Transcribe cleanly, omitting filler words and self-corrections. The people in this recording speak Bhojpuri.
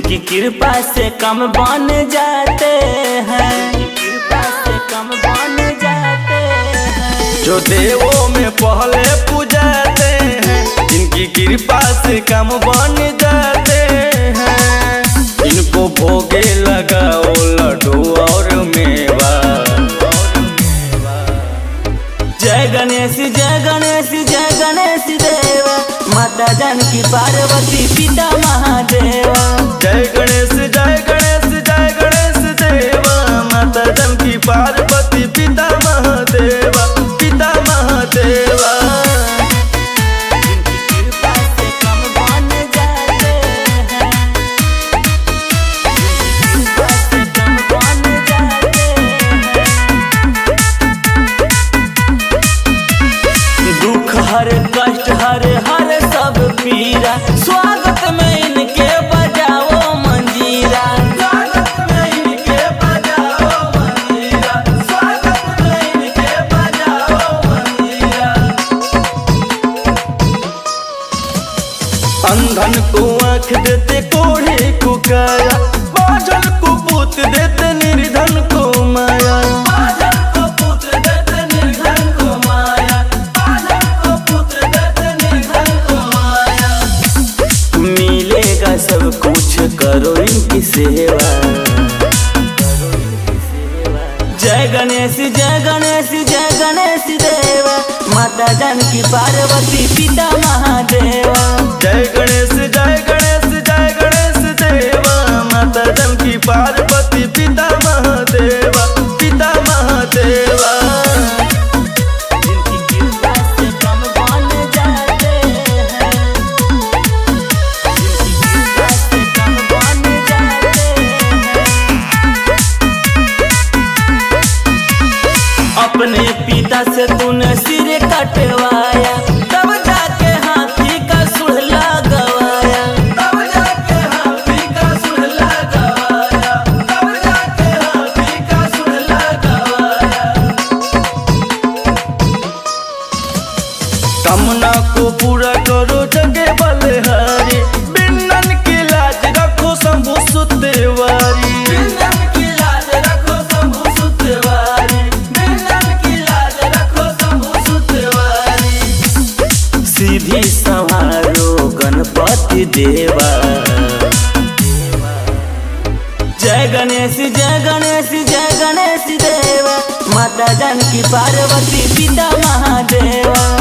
जिनकी कृपा से कम बन जाते हैं, कृपा से कम बन जाते हैं। जो देवों में पहले पूजाते हैं, जिनकी कृपा से कम बन जाते हैं। इनको भोगे लगाओ लड्डू और मेवा। जय गणेश जय गणेश जय गणेश देवा, माता जानकी पार्वती पिता महादेवा। जय गणेश जय गणेश जय गणेश देवा, माता जानकी पार्वती पिता महादेवा, पिता महादेवा। जिनकी कृपा से कम बन जाते हैं, जिनकी कृपा से कम बन जाते हैं। दुख हर कष्ट हर सब पीरा, स्वागत में इनके बजाओ मंजीरा। स्वागत में इनके बजाओ मंजीरा, स्वागत में इनके बजाओ मंजीरा। अंधन को आँख देते कोढ़े को काया, बाझल को पूत देते निर्धन को माया। बाझल को पुत्र देते निर्धन को माया, बाझल को पुत्र देते निर्धन को माया। मिलेगा सब कुछ करो इनकी सेवा, करो इनकी सेवा। जय गणेश जय गणेश जय गणेश देवा, माता जानकी पार्वती पिता महादेवा। जय गणेश जय गणेश जय गणेश देवा, माता जानकी पार्वती पिता महादेवा, पिता महादेवा। जिनकी कृपा से कम बन जाते हैं, जिनकी कृपा से कम बन जाते हैं। अपने पिता से तूने सिर कटवाया, तब जाके हाथी का सुलह गवाया। तब जाके हाथी का सुलह गवाया, तब जाके हाथी का सुलह गवाया। तमन्ना को पूरा करो जगे बलहारी, बिन्नन की लाज रखो शंभु सुतेवारी। बिन्नन की लाज रखो शंभु सुतेवारी, बिन्नन की लाज रखो शंभु सुतेवारी। सीधी संभालो गणपति देवा। जय गणेश जय गणेश जय गणेश देवा, माता जानकी पार्वती पिता महादेवा।